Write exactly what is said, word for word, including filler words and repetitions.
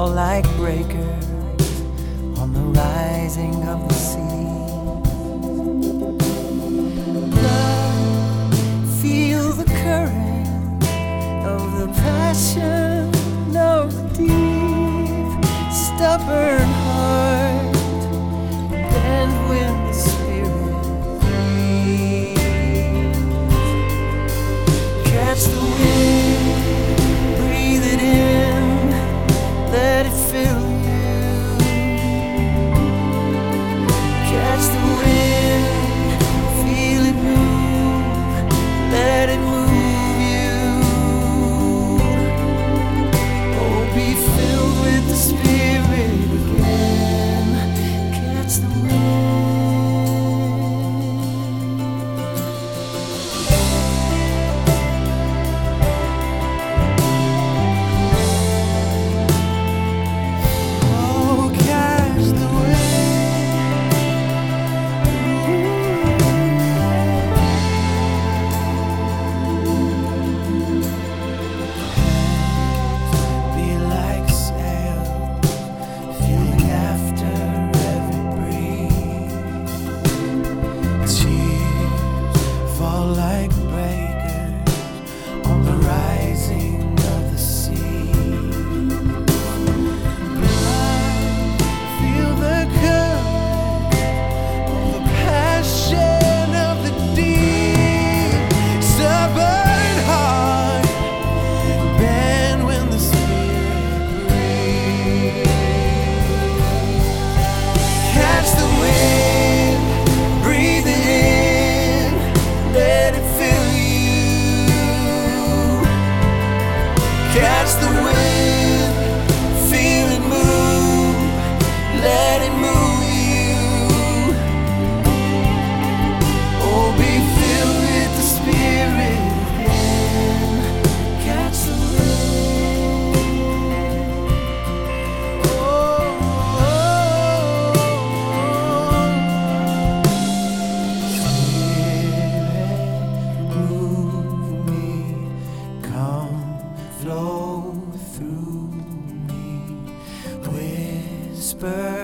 fall like breakers on the rising of the sea. Blood, feel the current of the passion of the deep. Stubborn heart, bend when the spirit breathes. Catch the wind, breathe it in, let it fill you. Catch the wind, feel it move, let it move you. Oh, be filled with the Spirit again. Catch the wind. Like breakers on the rising of the sea. Blood, feel the current of the passion of the deep. Stubborn heart, bend when the Spirit breathes. Catch the wind, breathe it in, let it fill you. Catch the wind, feel it move, let it move you. Oh, be filled with the Spirit again. Catch the wind. Oh, oh, oh. Move me, come flow through me, whisper